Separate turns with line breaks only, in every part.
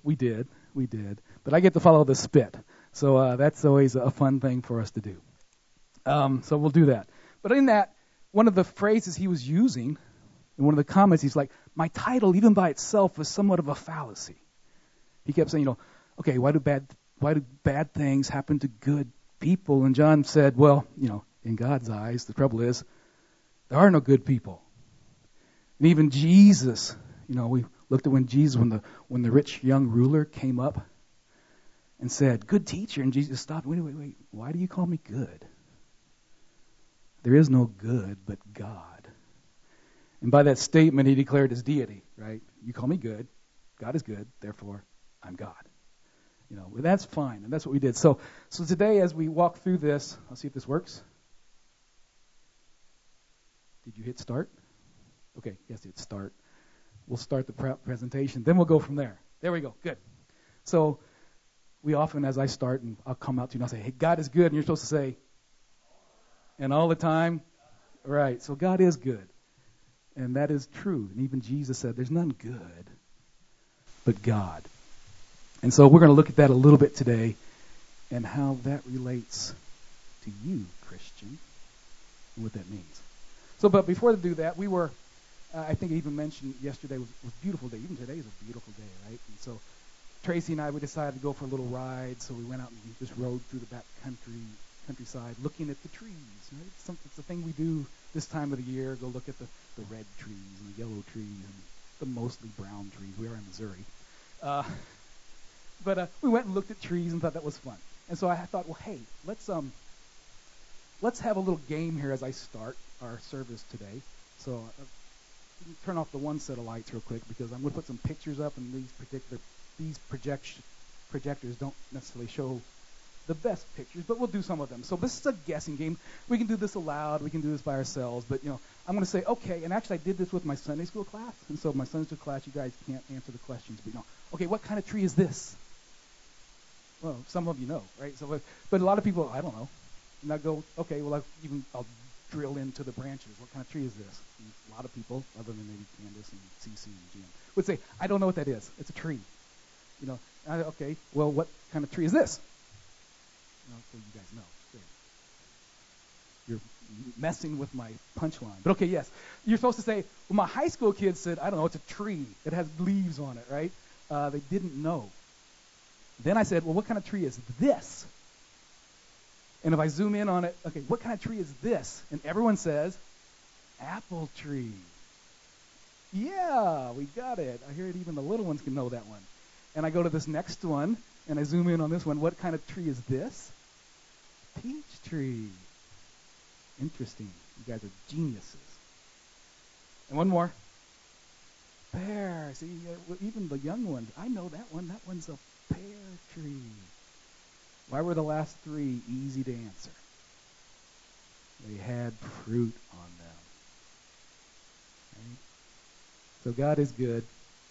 We did. But I get to follow the spit. So that's always a fun thing for us to do. So we'll do that. But in that, one of the phrases he was using, in one of the comments, he's like, my title, even by itself, was somewhat of a fallacy. He kept saying, okay, why do bad things happen to good people? And John said, well, in God's eyes, the trouble is, there are no good people. And even Jesus, we looked at when the rich young ruler came up and said, good teacher, and Jesus stopped, wait, why do you call me good? There is no good but God. And by that statement, he declared his deity, right? You call me good, God is good, therefore I'm God. That's fine, and that's what we did. So today, as we walk through this, I'll see if this works. Did you hit start? Okay, yes, hit start. We'll start the presentation, then we'll go from there. There we go, good. So we often, as I start, and I'll come out to you and I'll say, hey, God is good, and you're supposed to say, and all the time, right? So God is good, and that is true. And even Jesus said, there's none good but God. And so we're going to look at that a little bit today and how that relates to you, Christian, and what that means. So, but before we do that, we were, I think I even mentioned yesterday was a beautiful day. Even today is a beautiful day, right? And so Tracy and I, we decided to go for a little ride, so we went out and we just rode through the back countryside looking at the trees, right? It's the thing we do this time of the year, go look at the red trees and the yellow trees and the mostly brown trees. We are in Missouri. But we went and looked at trees and thought that was fun. And so I thought, well, hey, let's have a little game here as I start our service today. So turn off the one set of lights real quick because I'm going to put some pictures up, and these projectors don't necessarily show the best pictures, but we'll do some of them. So this is a guessing game. We can do this aloud. We can do this by ourselves. But, I'm going to say, okay, and actually I did this with my Sunday school class. And so my Sunday school class, you guys can't answer the questions. But, okay, what kind of tree is this? Well, some of you know, right? So, but a lot of people, I don't know. And I go, okay, well, I'll drill into the branches. What kind of tree is this? And a lot of people, other than maybe Candace and Cece and Jim, would say, I don't know what that is. It's a tree. Okay, well, what kind of tree is this? So you guys know. You're messing with my punchline. But okay, yes. You're supposed to say, well, my high school kids said, I don't know, it's a tree. It has leaves on it, right? They didn't know. Then I said, well, what kind of tree is this? And if I zoom in on it, okay, what kind of tree is this? And everyone says, apple tree. Yeah, we got it. I hear it, even the little ones can know that one. And I go to this next one, and I zoom in on this one. What kind of tree is this? Peach tree. Interesting. You guys are geniuses. And one more. Pear. See, even the young ones, I know that one. That one's a pear tree. Why were the last three easy to answer? They had fruit on them. Right? So God is good.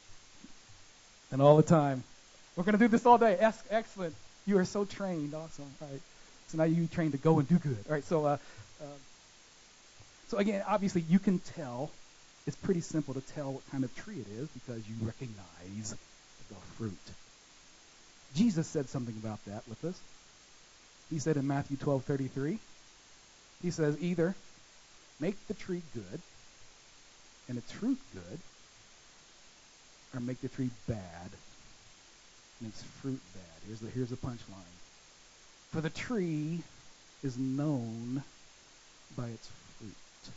And all the time. We're going to do this all day. Excellent. You are so trained. Awesome. All right. So now you're trained to go and do good. All right. So again, obviously you can tell. It's pretty simple to tell what kind of tree it is because you recognize the fruit. Jesus said something about that with us. He said in Matthew 12:33, he says, either make the tree good and its fruit good, or make the tree bad and its fruit bad. Here's the punchline. For the tree is known by its fruit.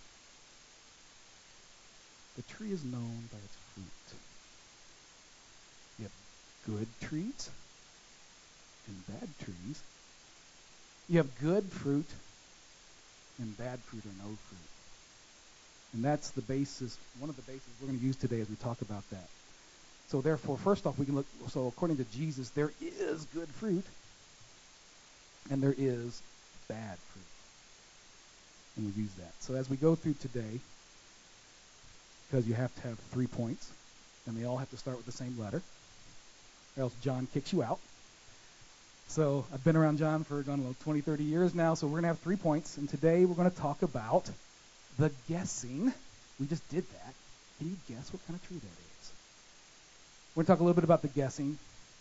The tree is known by its fruit. You have good trees and bad trees. You have good fruit and bad fruit or no fruit. And that's the basis, one of the bases we're going to use today as we talk about that. So therefore, first off, we can look, so according to Jesus, there is good fruit and there is bad fruit. And we use that. So as we go through today, because you have to have 3 points, and they all have to start with the same letter, or else John kicks you out. So I've been around John for, I don't know, 20, 30 years now, so we're going to have 3 points. And today we're going to talk about the guessing. We just did that. Can you guess what kind of tree that is? We're going to talk a little bit about the guessing.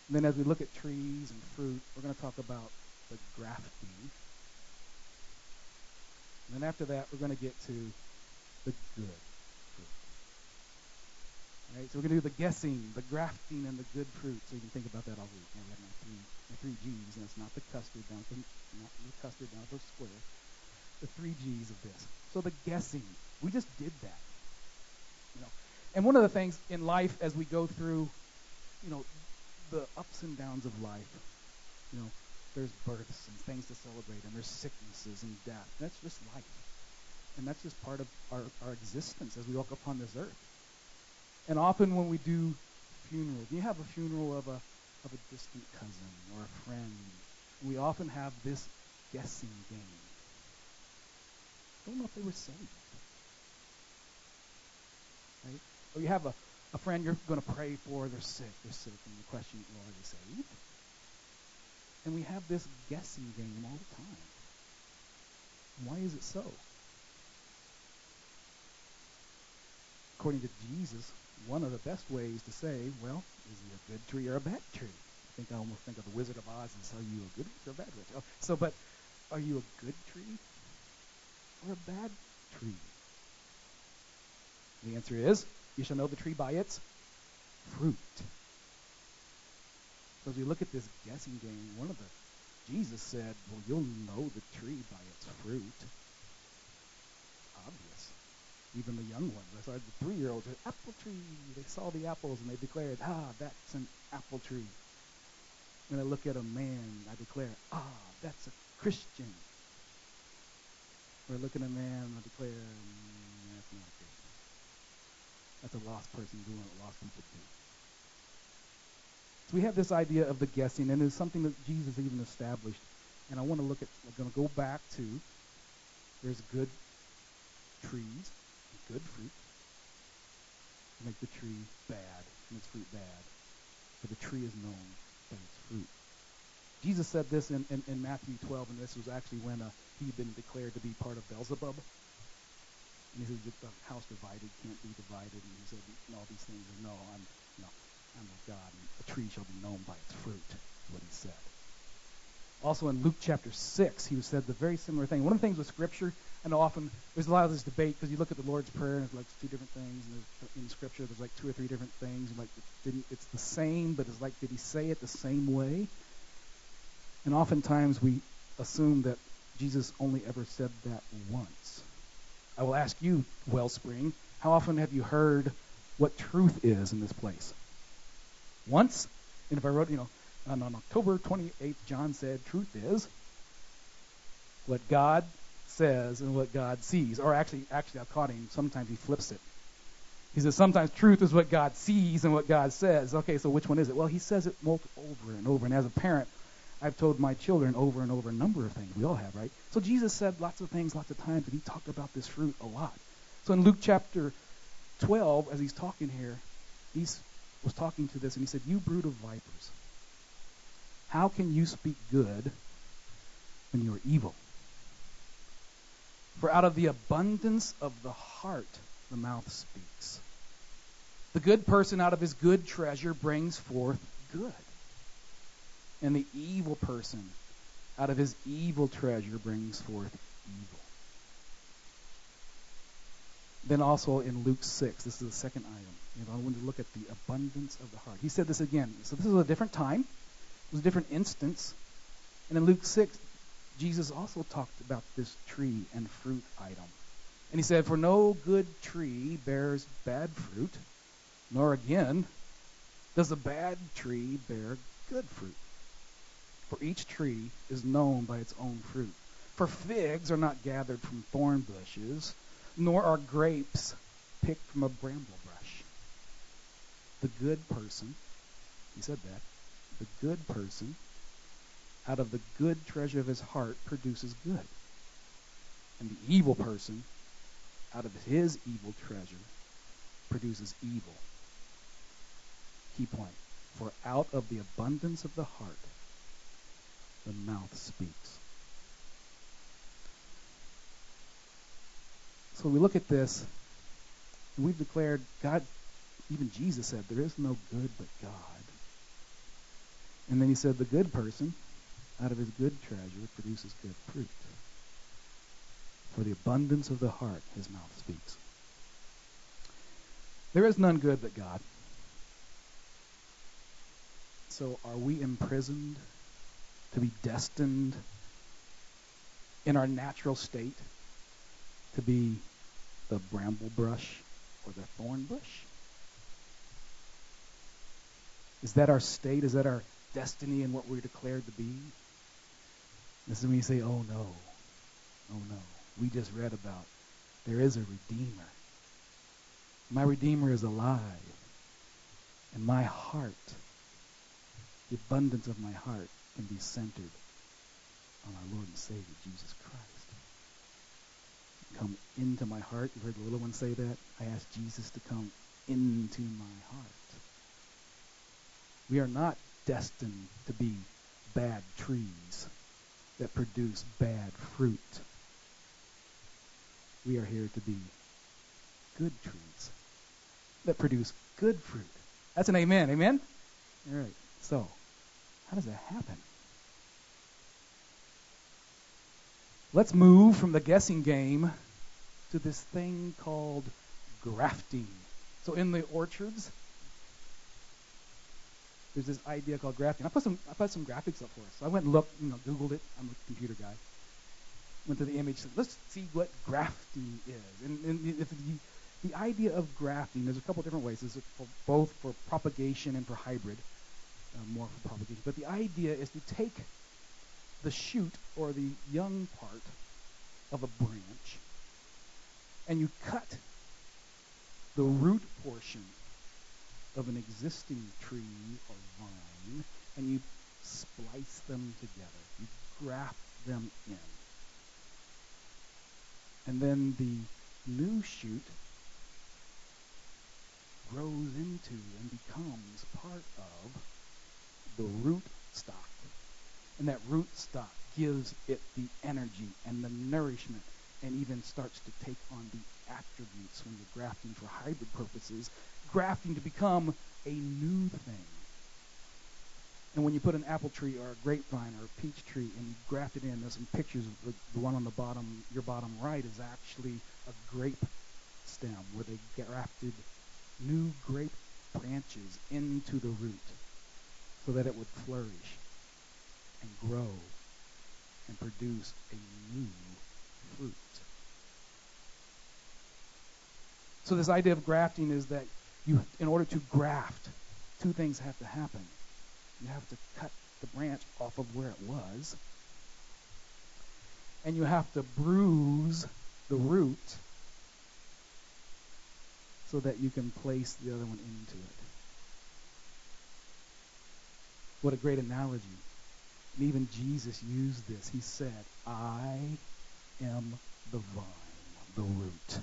And then as we look at trees and fruit, we're going to talk about the grafting. And then after that, we're going to get to the good fruit. All right, so we're going to do the guessing, the grafting, and the good fruit. So you can think about that all week. And we have my three G's, and it's not the custard down at the square. The three G's of this. So the guessing, we just did that. And one of the things in life as we go through, the ups and downs of life, there's births and things to celebrate, and there's sicknesses and death. That's just life. And that's just part of our existence as we walk upon this earth. And often when we do funerals, you have a funeral of a distant cousin or a friend, we often have this guessing game. Don't know if they were saved. Right? Or you have a friend you're going to pray for, they're sick, and you question, well, are they saved? And we have this guessing game all the time. Why is it so? According to Jesus, one of the best ways to say, well, is he a good tree or a bad tree? I almost think of the Wizard of Oz and are you a good witch or a bad witch? But are you a good tree or a bad tree? The answer is, you shall know the tree by its fruit. So as we look at this guessing game, Jesus said, well, you'll know the tree by its fruit. Obvious. Even the young ones. I saw the 3-year-olds, apple tree. They saw the apples and they declared, that's an apple tree. When I look at a man, I declare, that's a Christian. When I look at a man, I declare, that's not a Christian. That's a lost person doing what lost people do. So we have this idea of the guessing, and it's something that Jesus even established. And I want to we're going to go back to, there's good trees, good fruit. Make the tree bad, and its fruit bad. For the tree is known by its fruit. Jesus said this in Matthew 12, and this was actually when he'd been declared to be part of Beelzebub. And he said, the house divided can't be divided. And he said, all these things. No, I'm of God, and a tree shall be known by its fruit, is what he said. Also in Luke chapter 6, he said the very similar thing. One of the things with Scripture, and often there's a lot of this debate because you look at the Lord's Prayer and it's like 2 different things, and in Scripture there's like 2 or 3 different things. And it's the same, but it's like, did he say it the same way? And oftentimes we assume that Jesus only ever said that once. I will ask you, Wellspring, how often have you heard what truth is in this place? Once? And if I wrote, on October 28th, John said, truth is what God says and what God sees. Or actually, I caught him. Sometimes he flips it. He says sometimes truth is what God sees and what God says. Okay, so which one is it? Well, he says it over and over. And as a parent, I've told my children over and over a number of things. We all have, right? So Jesus said lots of things, lots of times, and he talked about this fruit a lot. So in Luke chapter 12, as he's talking here, he was talking to this, and he said, you brood of vipers, how can you speak good when you are evil? For out of the abundance of the heart, the mouth speaks. The good person out of his good treasure brings forth good. And the evil person out of his evil treasure brings forth evil. Then also in Luke 6, this is the second item. I want to look at the abundance of the heart. He said this again. So this is a different time. It was a different instance. And in Luke 6, Jesus also talked about this tree and fruit item. And he said, for no good tree bears bad fruit, nor again does a bad tree bear good fruit. For each tree is known by its own fruit. For figs are not gathered from thorn bushes, nor are grapes picked from a bramble bush. The good person, he said that, the good person out of the good treasure of his heart produces good. And the evil person out of his evil treasure produces evil. Key point. For out of the abundance of the heart, the mouth speaks. So we look at this, and we've declared God, even Jesus said, there is no good but God. And then he said, the good person, out of his good treasure, produces good fruit. For the abundance of the heart, his mouth speaks. There is none good but God. So are we imprisoned to be destined in our natural state to be the bramble brush or the thorn bush? Is that our state? Is that our destiny and what we're declared to be? This is when you say, oh no, oh no. We just read about there is a Redeemer. My Redeemer is alive. And my heart, the abundance of my heart, can be centered on our Lord and Savior, Jesus Christ. Come into my heart. You heard the little one say that? I asked Jesus to come into my heart. We are not destined to be bad trees that produce bad fruit. We are here to be good trees that produce good fruit. That's an amen. Amen? All right. So, how does that happen? Let's move from the guessing game to this thing called grafting. So in the orchards, there's this idea called grafting. I put some graphics up for us. So I went and looked, Googled it. I'm a computer guy. Went to the image, said, let's see what grafting is. And if the idea of grafting, there's a couple different ways. There's both for propagation and for hybrid, more for propagation. But the idea is to take the shoot or the young part of a branch and you cut the root portion of an existing tree or vine and you splice them together. You graft them in. And then the new shoot grows into and becomes part of the root stock. And that root stock gives it the energy and the nourishment and even starts to take on the attributes when you're grafting for hybrid purposes, grafting to become a new thing. And when you put an apple tree or a grapevine or a peach tree and you graft it in, there's some pictures of the one on the bottom, your bottom right is actually a grape stem where they grafted new grape branches into the root so that it would flourish and grow and produce a new fruit. So this idea of grafting is that in order to graft, two things have to happen. You have to cut the branch off of where it was, and you have to bruise the root so that you can place the other one into it. What a great analogy. And even Jesus used this. He said, I am the vine, the root.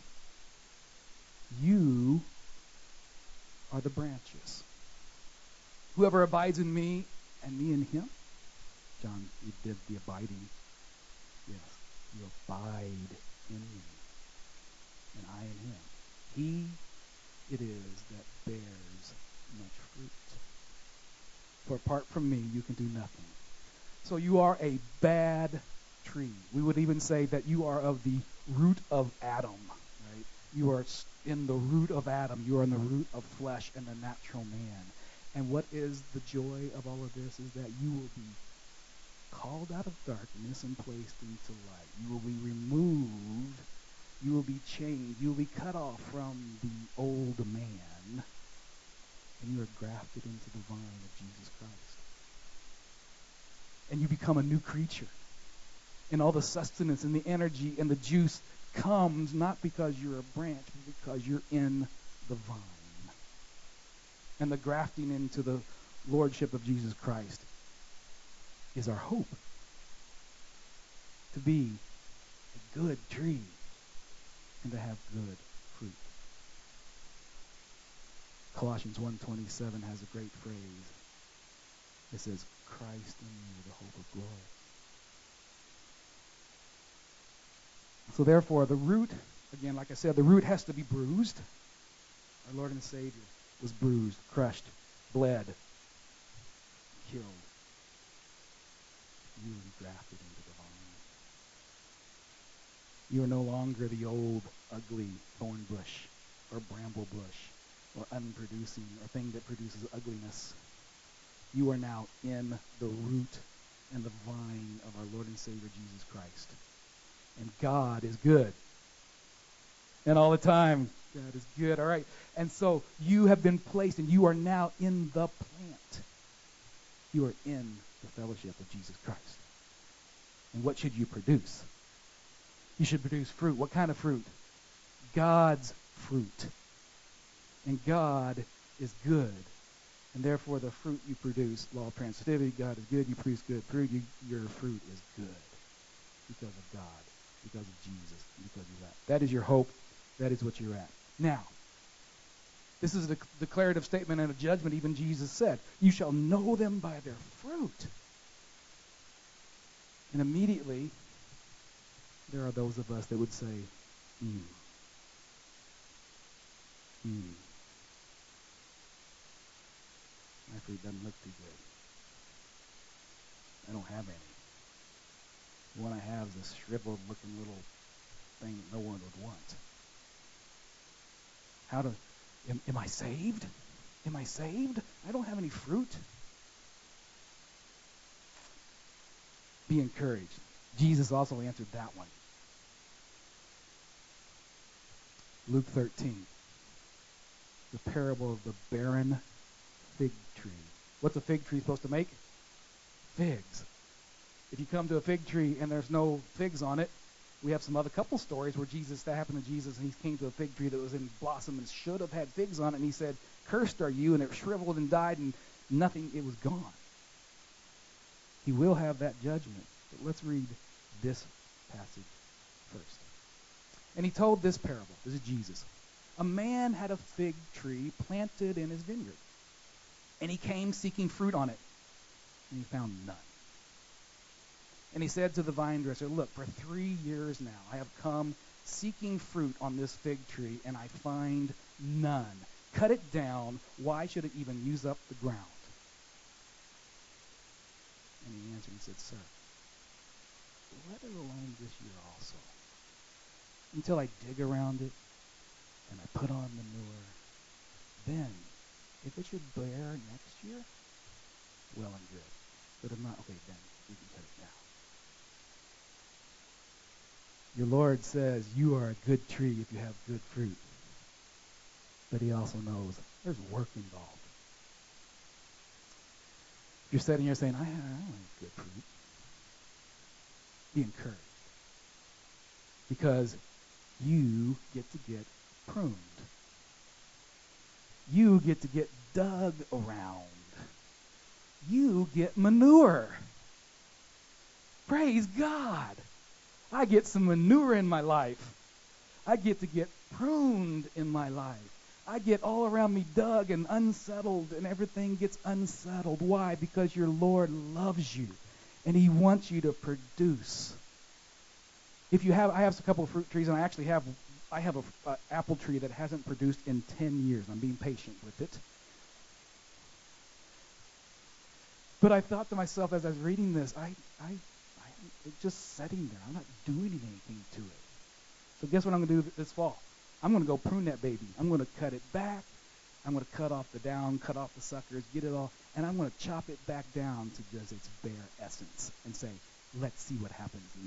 You are the branches. Whoever abides in me and me in him. John, you did the abiding. Yes, you abide in me and I in him. He it is that bears much fruit. For apart from me, you can do nothing. So you are a bad tree. We would even say that you are of the root of Adam, right? You are in the root of Adam. You are in the root of flesh and the natural man. And what is the joy of all of this is that you will be called out of darkness and placed into light. You will be removed. You will be changed. You will be cut off from the old man. And you are grafted into the vine of Jesus Christ. And you become a new creature. And all the sustenance and the energy and the juice comes not because you're a branch, but because you're in the vine. And the grafting into the lordship of Jesus Christ is our hope. To be a good tree and to have good fruit. Colossians 1:27 has a great phrase. It says, Christ in you, the hope of glory. So therefore, the root, again, like I said, the root has to be bruised. Our Lord and Savior was bruised, crushed, bled, killed You are no longer the old, ugly thorn bush or bramble bush or unproducing or thing that produces ugliness. You are now in the root and the vine of our Lord and Savior Jesus Christ. And God is good. And all the time, God is good. All right. And so you have been placed, and you are now in the plant. You are in the fellowship of Jesus Christ. And what should you produce? You should produce fruit. What kind of fruit? God's fruit. And God is good. And therefore, the fruit you produce, law of transitivity, God is good, you produce good fruit, your fruit is good because of God, because of Jesus, because of that. That is your hope. That is what you're at. Now, this is a declarative statement and a judgment. Even Jesus said, you shall know them by their fruit. And immediately, there are those of us that would say, my fruit doesn't look too good. I don't have any. The one I have is a shriveled looking little thing that no one would want. Am I saved? Am I saved? I don't have any fruit. Be encouraged. Jesus also answered that one. Luke 13. The parable of the barren fig tree. What's a fig tree supposed to make? Figs. If you come to a fig tree and there's no figs on it, we have some other couple stories where that happened to Jesus, and he came to a fig tree that was in blossom and should have had figs on it, and he said, cursed are you, and it shriveled and died, and nothing, it was gone. He will have that judgment. But let's read this passage first. And he told this parable. This is Jesus. A man had a fig tree planted in his vineyard, and he came seeking fruit on it, and he found none. And he said to the vine dresser, look, for 3 years now I have come seeking fruit on this fig tree, and I find none. Cut it down. Why should it even use up the ground? And he answered and said, sir, let it alone this year also, until I dig around it and I put on manure. Then, if it should bear next year, well and good. But if not, okay, then we can cut it down. Your Lord says you are a good tree if you have good fruit. But he also knows there's work involved. If you're sitting here saying, I don't have good fruit, be encouraged. Because you get to get pruned. You get to get dug around. You get manure. Praise God. I get some manure in my life. I get to get pruned in my life. I get all around me dug and unsettled, and everything gets unsettled. Why? Because your Lord loves you, and he wants you to produce. I have a couple of fruit trees, and I have an apple tree that hasn't produced in 10 years. I'm being patient with it. But I thought to myself as I was reading this, it's just sitting there. I'm not doing anything to it. So guess what I'm going to do this fall? I'm going to go prune that baby. I'm going to cut it back. I'm going to cut off the down, cut off the suckers, get it all, and I'm going to chop it back down to just its bare essence and say, let's see what happens now.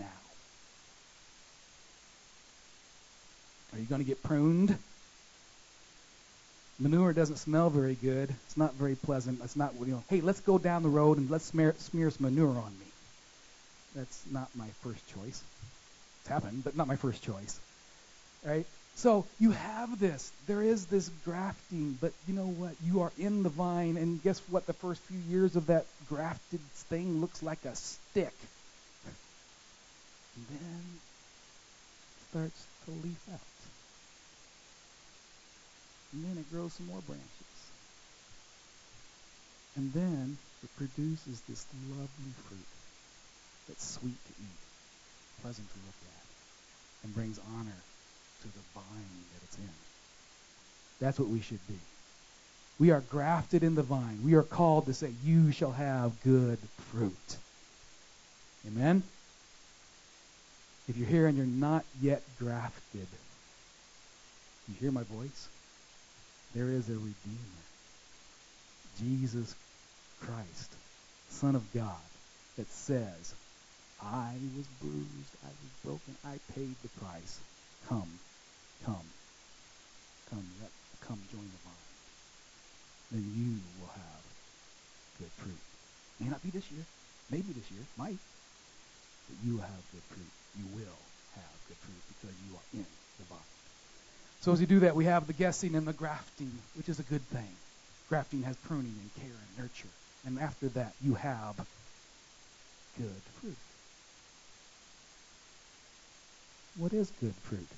Are you going to get pruned? Manure doesn't smell very good. It's not very pleasant. It's not, hey, let's go down the road and let's smear some manure on me. That's not my first choice. It's happened, but not my first choice. Right? So you have this. There is this grafting, but you know what? You are in the vine, and guess what? The first few years of that grafted thing looks like a stick. And then it starts to leaf out. And then it grows some more branches. And then it produces this lovely fruit that's sweet to eat, pleasant to look at, and brings honor to the vine that it's in. That's what we should be. We are grafted in the vine. We are called to say, you shall have good fruit. Amen? If you're here and you're not yet grafted, you hear my voice? There is a Redeemer, Jesus Christ, Son of God, that says, I was bruised, I was broken, I paid the price. Come, come, come join the vine. Then you will have good fruit. May not be this year, maybe this year, might, but you will have good fruit. You will have good fruit because you are in the vine. So as we do that, we have the guessing and the grafting, which is a good thing. Grafting has pruning and care and nurture. And after that, you have good fruit. What is good fruit?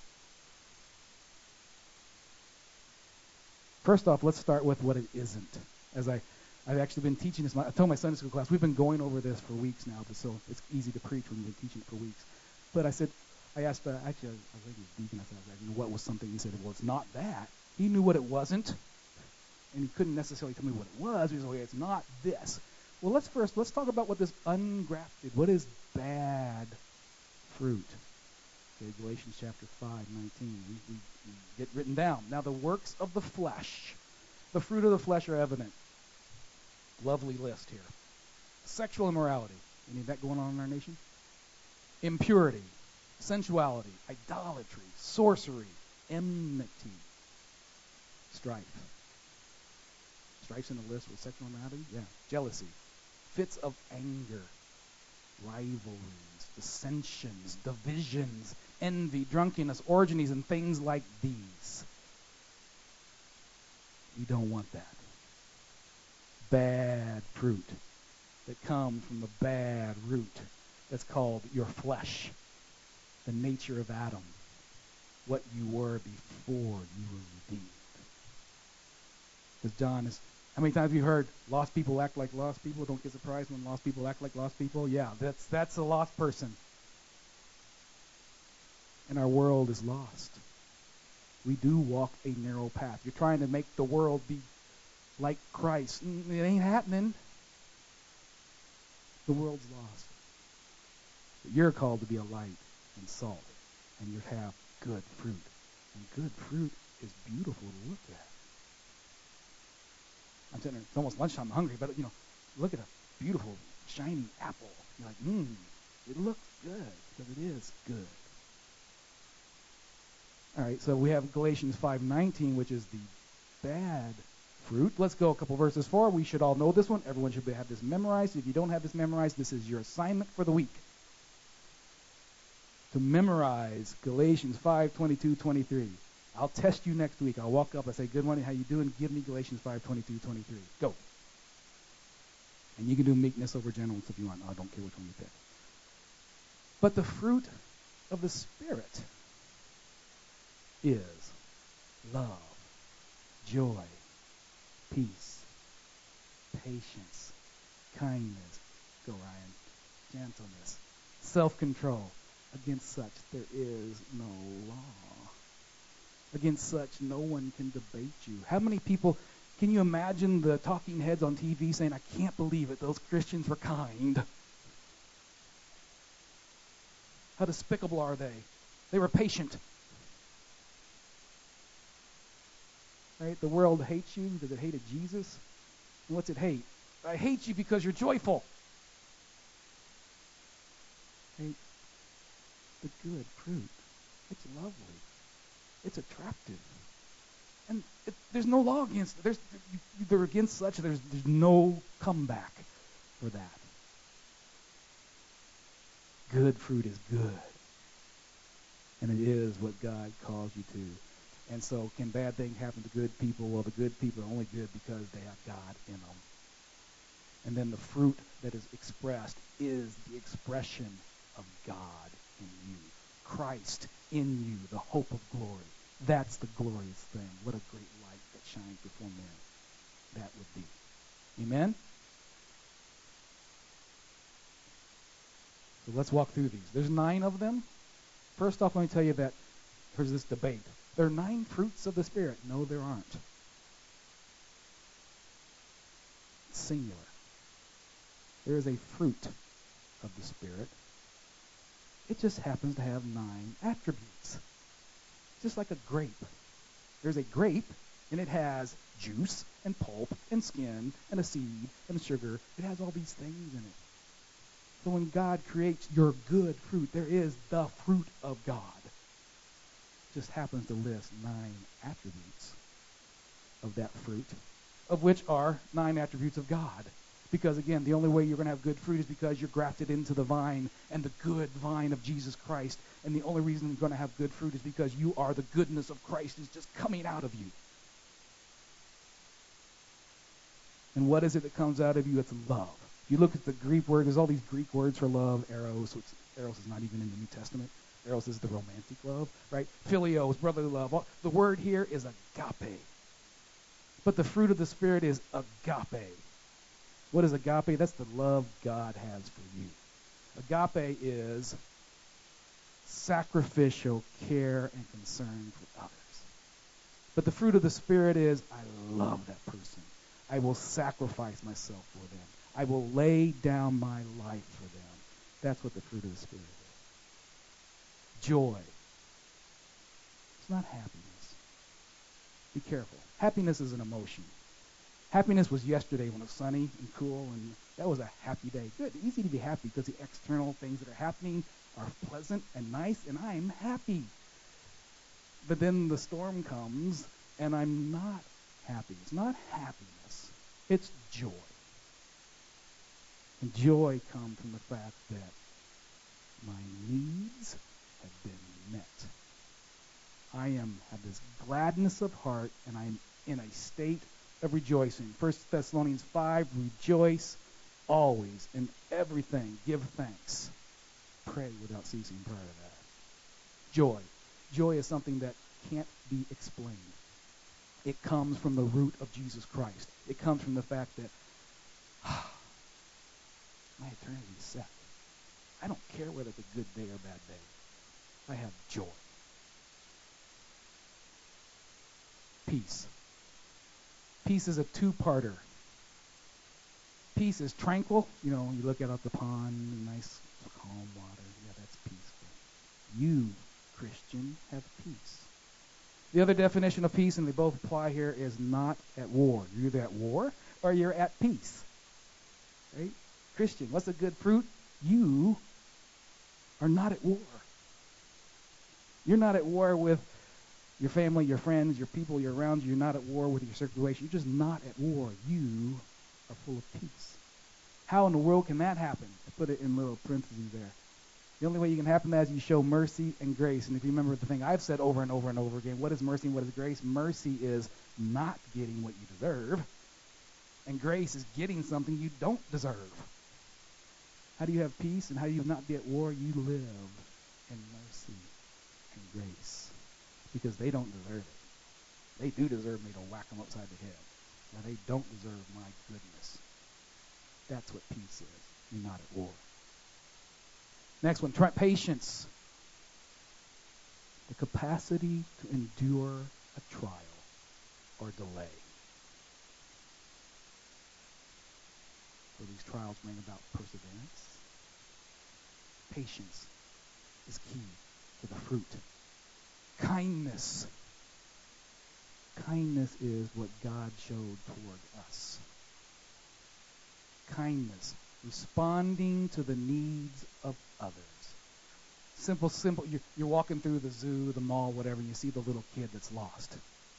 First off, let's start with what it isn't. I've actually been teaching this. I told my Sunday school class, we've been going over this for weeks now, but so it's easy to preach when you've been teaching it for weeks. But I asked, I think it was Deacon, I said, what was something? He said, well, it's not that. He knew what it wasn't, and he couldn't necessarily tell me what it was. He said, okay, it's not this. Well, let's talk about what this ungrafted, what is bad fruit. Okay, Galatians chapter 5:19. We get written down. Now the works of the flesh, the fruit of the flesh are evident. Lovely list here. Sexual immorality. Any of that going on in our nation? Impurity, sensuality, idolatry, sorcery, enmity, strife. Strife's in the list with sexual immorality? Yeah. Jealousy, fits of anger, rivalries, dissensions, divisions, envy, drunkenness, orgies, and things like these. We don't want that. Bad fruit that comes from the bad root that's called your flesh, the nature of Adam, what you were before you were redeemed. Because John is, how many times have you heard lost people act like lost people? Don't get surprised when lost people act like lost people. Yeah, that's a lost person. And our world is lost. We do walk a narrow path. You're trying to make the world be like Christ. It ain't happening. The world's lost. But you're called to be a light and salt, and you have good fruit. And good fruit is beautiful to look at. I'm sitting there, it's almost lunchtime, I'm hungry, but look at a beautiful, shiny apple. You're like, it looks good, because it is good. All right, so we have Galatians 5:19, which is the bad fruit. Let's go a couple verses forward. We should all know this one. Everyone should have this memorized. If you don't have this memorized, this is your assignment for the week. To memorize Galatians 5:22-23. I'll test you next week. I'll walk up and say, good morning, how you doing? Give me Galatians 5:22-23. Go. And you can do meekness over gentleness if you want. I don't care which one you pick. But the fruit of the Spirit is love, joy, peace, patience, kindness, go Ryan, gentleness, self-control. Against such there is no law. Against such no one can debate you. How many people, can you imagine the talking heads on TV saying, I can't believe it, those Christians were kind. How despicable are they? They were patient. Right? The world hates you because it hated Jesus. And what's it hate? I hate you because you're joyful. Hate the good fruit. It's lovely. It's attractive. And there's no law against it. They're against such. There's no comeback for that. Good fruit is good. And it is what God calls you to. And so can bad things happen to good people? Well, the good people are only good because they have God in them. And then the fruit that is expressed is the expression of God in you. Christ in you, the hope of glory. That's the glorious thing. What a great light that shines before men. That would be. Amen? So let's walk through these. There's 9 of them. First off, let me tell you that here's this debate. There are 9 fruits of the Spirit. No, there aren't. Singular. There is a fruit of the Spirit. It just happens to have 9 attributes. Just like a grape. There's a grape, and it has juice and pulp and skin and a seed and sugar. It has all these things in it. So when God creates your good fruit, there is the fruit of God. It just happens to list 9 attributes of that fruit, of which are 9 attributes of God. Because again, the only way you're going to have good fruit is because you're grafted into the vine and the good vine of Jesus Christ. And the only reason you're going to have good fruit is because you are the goodness of Christ is just coming out of you. And what is it that comes out of you? It's love. If you look at the Greek word, there's all these Greek words for love, eros, which eros is not even in the New Testament. Eros is the romantic love, right? Phileo is brotherly love. The word here is agape. But the fruit of the Spirit is agape. What is agape? That's the love God has for you. Agape is sacrificial care and concern for others. But the fruit of the Spirit is, I love that person. I will sacrifice myself for them. I will lay down my life for them. That's what the fruit of the Spirit is. Joy. It's not happiness. Be careful. Happiness is an emotion. Happiness was yesterday when it was sunny and cool, and that was a happy day. Good, easy to be happy because the external things that are happening are pleasant and nice, and I'm happy. But then the storm comes, and I'm not happy. It's not happiness. It's joy. And joy comes from the fact that my needs have been met. I have this gladness of heart, and I'm in a state of rejoicing. 1 Thessalonians 5, rejoice always in everything. Give thanks. Pray without ceasing prior to that. Joy. Joy is something that can't be explained. It comes from the root of Jesus Christ. It comes from the fact that my eternity is set. I don't care whether it's a good day or a bad day. I have joy. Peace. Peace is a two-parter. Peace is tranquil. You know, you look out the pond, nice calm water. Yeah, that's peaceful. You, Christian, have peace. The other definition of peace, and they both apply here, is not at war. You're either at war or you're at peace. Right? Christian, what's a good fruit? You are not at war. You're not at war with your family, your friends, your people, you're around you. You're not at war with your situation. You're just not at war. You are full of peace. How in the world can that happen? I put it in little parentheses there. The only way you can happen that is you show mercy and grace. And if you remember the thing I've said over and over and over again, what is mercy and what is grace? Mercy is not getting what you deserve. And grace is getting something you don't deserve. How do you have peace and how do you not be at war? You live in mercy and grace. Because they don't deserve it. They do deserve me to whack them upside the head. Now they don't deserve my goodness. That's what peace is. You're not at war. Next one, patience. The capacity to endure a trial or delay. So these trials bring about perseverance. Patience is key to the fruit. Kindness. Kindness is what God showed toward us. Kindness. Responding to the needs of others. Simple. You're walking through the zoo, the mall, whatever, and you see the little kid that's lost.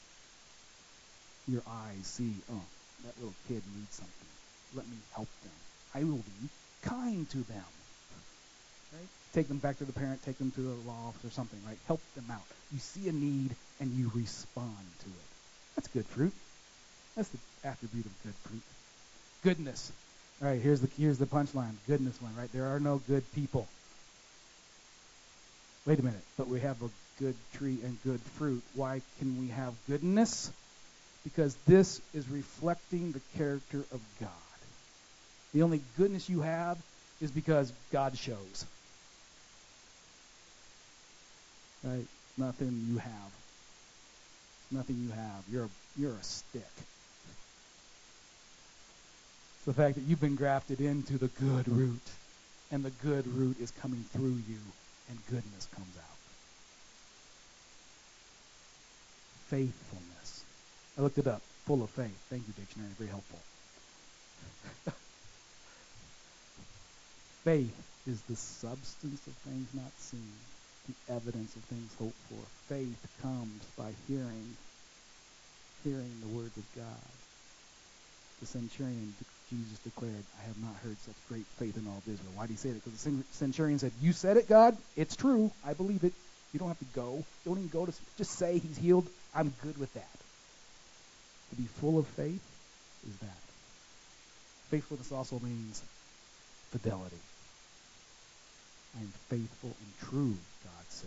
Your eyes see, oh, that little kid needs something. Let me help them. I will be kind to them. Right? Take them back to the parent, take them to the law office or something, right? Help them out. You see a need and you respond to it. That's good fruit. That's the attribute of good fruit. Goodness. All right, here's the punchline. Goodness one, right? There are no good people. Wait a minute, but we have a good tree and good fruit. Why can we have goodness? Because this is reflecting the character of God. The only goodness you have is because God shows. Right? Nothing you have. Nothing you have. You're a stick. It's the fact that you've been grafted into the good root, and the good root is coming through you, and goodness comes out. Faithfulness. I looked it up. Full of faith. Thank you, dictionary. Very helpful. Faith is the substance of things not seen, the evidence of things hoped for. Faith comes by hearing the words of God. The centurion, Jesus declared, I have not heard such great faith in all of Israel. Why did he say that? Because the centurion said, you said it, God. It's true. I believe it. You don't have to go. Don't even go to, just say he's healed. I'm good with that. To be full of faith is that. Faithfulness also means fidelity. I am faithful and true, God says.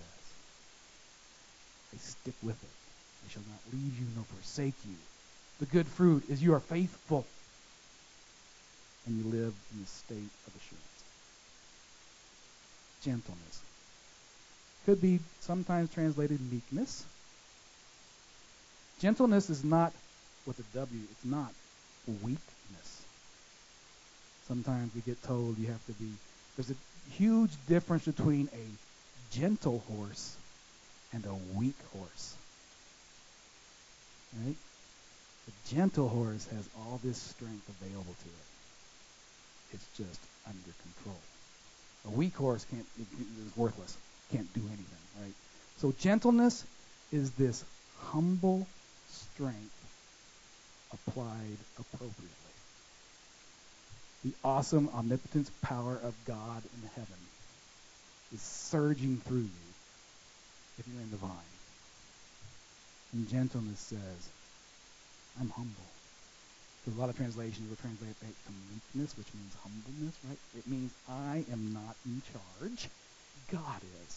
I stick with it. I shall not leave you nor forsake you. The good fruit is you are faithful and you live in the state of assurance. Gentleness. Could be sometimes translated meekness. Gentleness is not with a W. It's not weakness. Sometimes we get told you have to be. There's a huge difference between a gentle horse and a weak horse. Right? A gentle horse has all this strength available to it. It's just under control. A weak horse is worthless. Can't do anything, right? So gentleness is this humble strength applied appropriately. The awesome omnipotence power of God in heaven is surging through you if you're in the vine. And gentleness says, I'm humble. There's a lot of translations will translate that to meekness, which means humbleness, right? It means I am not in charge. God is.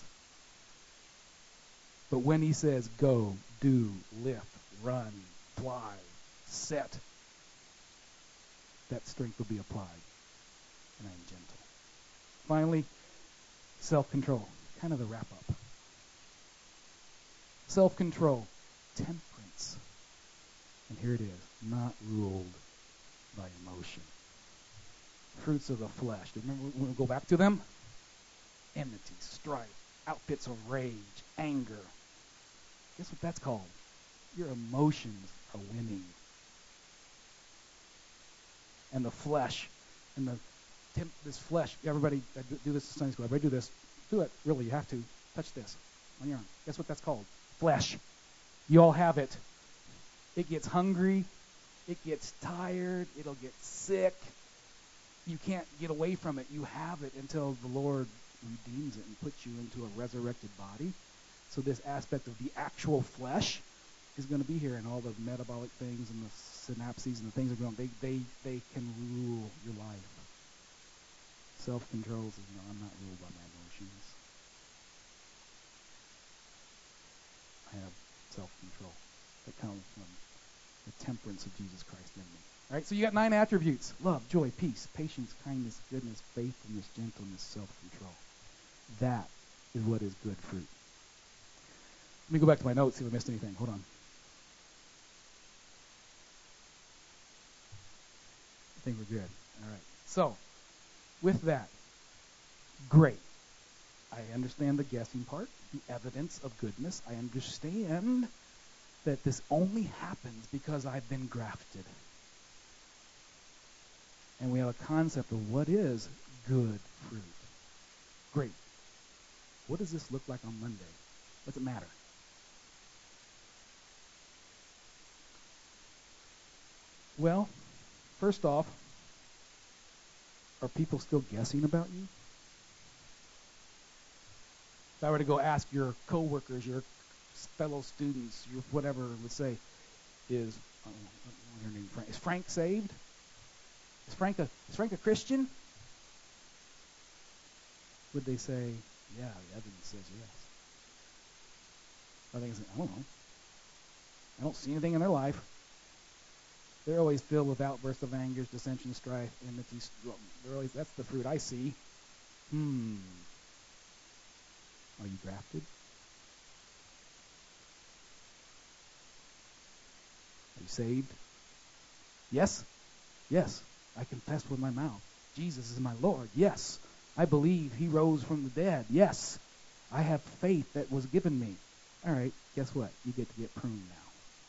But when he says go, do, lift, run, fly, set, that strength will be applied. And I am gentle. Finally, self-control. Kind of the wrap-up. Self-control. Temperance. And here it is. Not ruled by emotion. Fruits of the flesh. Do you remember when we go back to them? Enmity, strife, outfits of rage, anger. Guess what that's called? Your emotions are winning. And the flesh, and this flesh, everybody do this in Sunday school. Everybody do this. Do it. Really, you have to. Touch this on your arm. Guess what that's called? Flesh. You all have it. It gets hungry. It gets tired. It'll get sick. You can't get away from it. You have it until the Lord redeems it and puts you into a resurrected body. So this aspect of the actual flesh is going to be here, and all the metabolic things and the synapses and the things are going. They can rule your life. Self-control says, no, I'm not ruled by my emotions. I have self-control that comes from the temperance of Jesus Christ in me. All right, so you got 9 attributes: love, joy, peace, patience, kindness, goodness, faithfulness, gentleness, self-control. That is what is good fruit. Let me go back to my notes, see if I missed anything. Hold on. I think we're good. All right. So, with that, great. I understand the guessing part, the evidence of goodness. I understand that this only happens because I've been grafted. And we have a concept of what is good fruit. Great. What does this look like on Monday? What's it matter? Well, first off, are people still guessing about you? If I were to go ask your coworkers, your fellow students, your whatever, let's say, is Frank saved? Is Frank a Christian? Would they say, yeah, the evidence says yes? I think I don't know. I don't see anything in their life. They're always filled with outbursts of anger, dissension, strife, enmity. That's the fruit I see. Are you grafted? Are you saved? Yes? Yes. I confess with my mouth. Jesus is my Lord. Yes. I believe he rose from the dead. Yes. I have faith that was given me. All right, guess what? You get to get pruned now.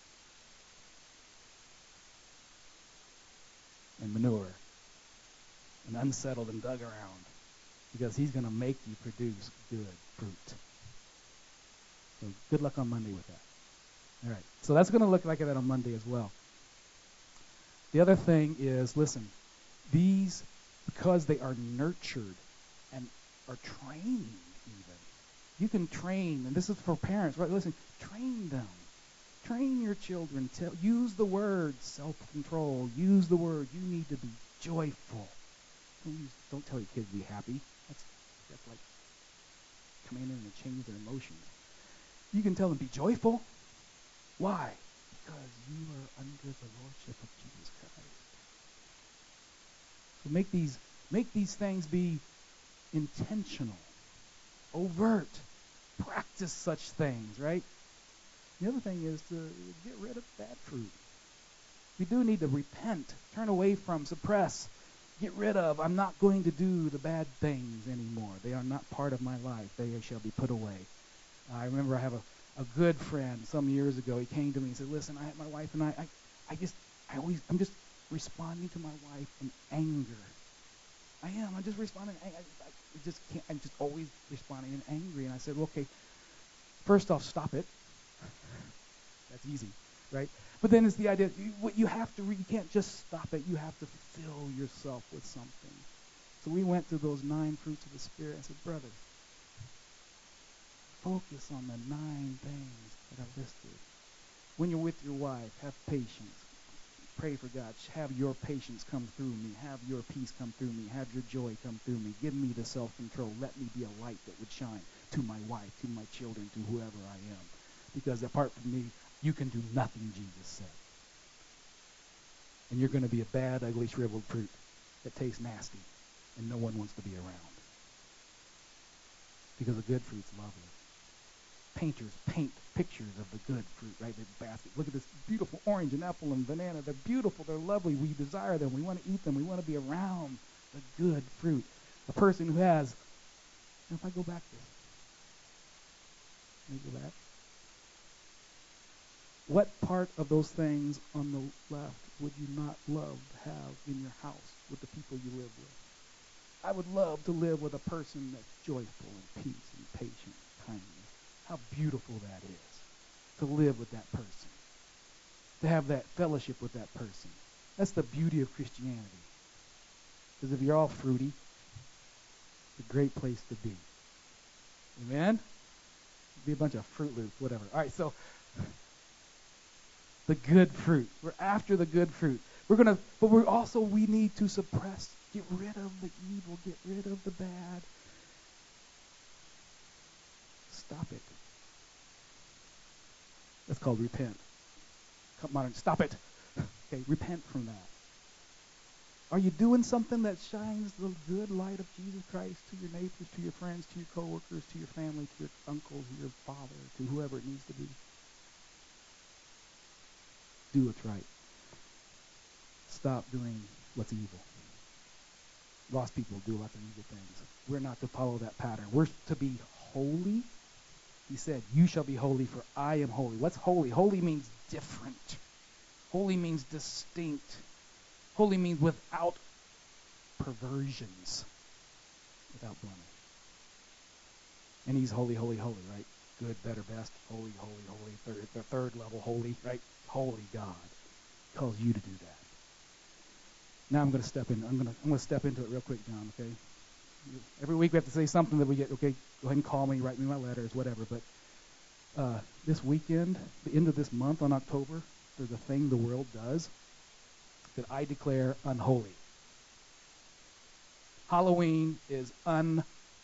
And manure. And unsettled and dug around. Because he's going to make you produce good fruit. So good luck on Monday with that. All right. So that's going to look like that on Monday as well. The other thing is, listen, these, because they are nurtured and are trained even. You can train, and this is for parents, right? Listen, train them. Train your children. Use the word self-control. Use the word you need to be joyful. Don't tell your kids to be happy. That's like commanding them to change their emotions. You can tell them be joyful. Why? Because you are under the lordship of Jesus Christ. So make these things be intentional, overt. Practice such things, right? The other thing is to get rid of bad fruit. We do need to repent, turn away from, suppress, get rid of. I'm not going to do the bad things anymore. They are not part of my life. They shall be put away. I remember I have a good friend some years ago. He came to me and said, listen, my wife and I'm just responding to my wife in anger. I'm just responding. I'm just always responding in angry. And I said, well, okay, first off, stop it. That's easy, right? But then it's the idea, you can't just stop it. You have to fill yourself with something. So we went through those 9 fruits of the Spirit. I said, brother, focus on the 9 things that are listed. When you're with your wife, have patience. Pray for God. Have your patience come through me. Have your peace come through me. Have your joy come through me. Give me the self-control. Let me be a light that would shine to my wife, to my children, to whoever I am. Because apart from me, you can do nothing, Jesus said. And you're going to be a bad, ugly, shriveled fruit that tastes nasty, and no one wants to be around. Because the good fruit's lovely. Painters paint pictures of the good fruit, right? The basket. Look at this beautiful orange and apple and banana. They're beautiful. They're lovely. We desire them. We want to eat them. We want to be around the good fruit. A person who has, if I go back this, let me go back. What part of those things on the left would you not love to have in your house with the people you live with? I would love to live with a person that's joyful and peace and patient and kindness. How beautiful that is, to live with that person, to have that fellowship with that person. That's the beauty of Christianity. Because if you're all fruity, it's a great place to be. Amen? Be a bunch of Fruit Loops, whatever. All right, so the good fruit. We're after the good fruit. But we need to suppress, get rid of the evil, get rid of the bad. Stop it. That's called repent. Come on, stop it. Okay, repent from that. Are you doing something that shines the good light of Jesus Christ to your neighbors, to your friends, to your coworkers, to your family, to your uncle, to your father, to whoever it needs to be? Do what's right. Stop doing what's evil. Lost people do lots of evil things. We're not to follow that pattern. We're to be holy. He said, you shall be holy, for I am holy. What's holy? Holy means different. Holy means distinct. Holy means without perversions, without blemish. And he's holy, holy, holy, right? Good, better, best, holy, holy, holy, third level holy, right? Holy God calls you to do that. Now I'm going to step in. I'm going to step into it real quick, John, okay? Every week we have to say something that we get, okay, go ahead and call me, write me my letters, whatever. But this weekend, the end of this month on October, there's a thing the world does that I declare unholy. Halloween is unholy.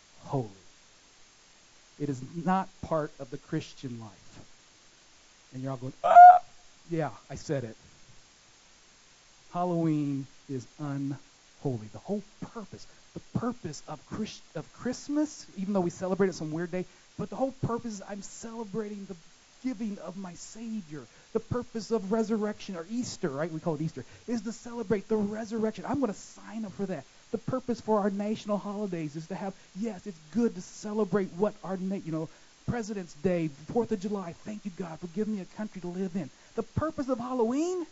It is not part of the Christian life. And you're all going, ah! Yeah, I said it. Halloween is unholy. The whole purpose, of Christmas, even though we celebrate it some weird day, but the whole purpose is I'm celebrating the giving of my Savior. The purpose of resurrection, or Easter, right? We call it Easter, is to celebrate the resurrection. I'm going to sign up for that. The purpose for our national holidays is to have, yes, it's good to celebrate what our, President's Day, 4th of July. Thank you, God, for giving me a country to live in. The purpose of Halloween?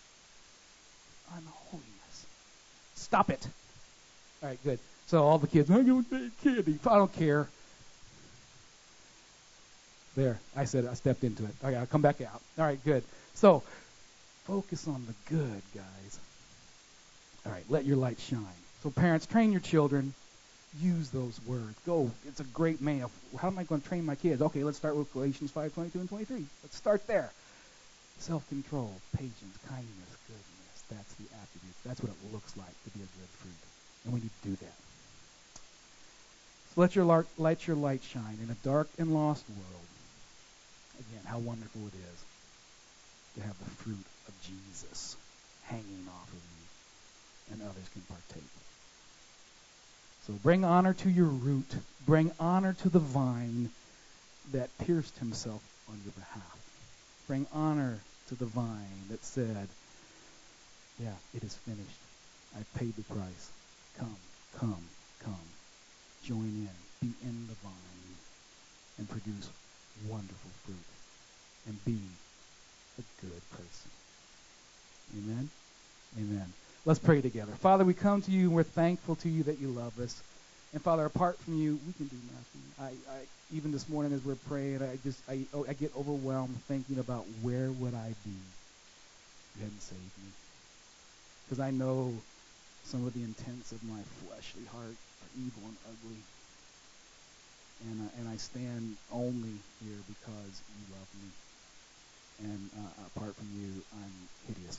Unholiness. Stop it. All right, good. So all the kids, I'm going to take candy. I don't care. There, I stepped into it. Okay, I'll come back out. All right, good. So focus on the good, guys. All right, let your light shine. So parents, train your children. Use those words. Go. It's a great manual. How am I going to train my kids? Okay, let's start with Galatians 5:22 and 23. Let's start there. Self-control, patience, kindness, goodness. That's the attributes. That's what it looks like to be a good fruit. And we need to do that. So let your light shine in a dark and lost world. Again, how wonderful it is to have the fruit of Jesus hanging off of you, and others can partake. So bring honor to your root. Bring honor to the vine that pierced himself on your behalf. Bring honor to the vine that said, yeah, it is finished. I've paid the price. Come, come, come. Join in. Be in the vine and produce wonderful fruit. And be a good person. Amen? Amen. Let's pray together. Father, we come to you and we're thankful to you that you love us. And Father, apart from you, we can do nothing. I even this morning as we're praying, I get overwhelmed thinking about where would I be if you hadn't saved me. Because I know some of the intents of my fleshly heart are evil and ugly. And I stand only here because you love me. And apart from you, I'm hideous.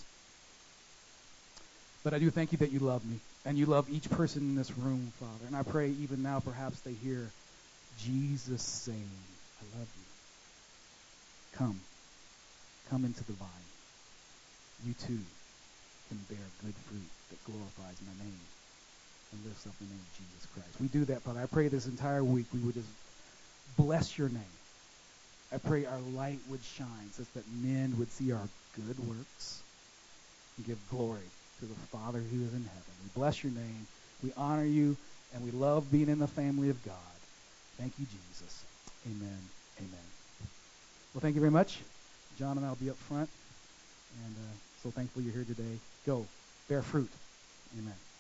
But I do thank you that you love me, and you love each person in this room, Father. And I pray even now perhaps they hear Jesus saying, I love you. Come into the vine. You too can bear good fruit that glorifies my name and lifts up the name of Jesus Christ. We do that, Father. I pray this entire week we would just bless your name. I pray our light would shine such that men would see our good works and give glory to the Father who is in heaven. We bless your name. We honor you, and we love being in the family of God. Thank you, Jesus. Amen. Amen. Well, thank you very much. John and I will be up front, and so thankful you're here today. Go, bear fruit. Amen.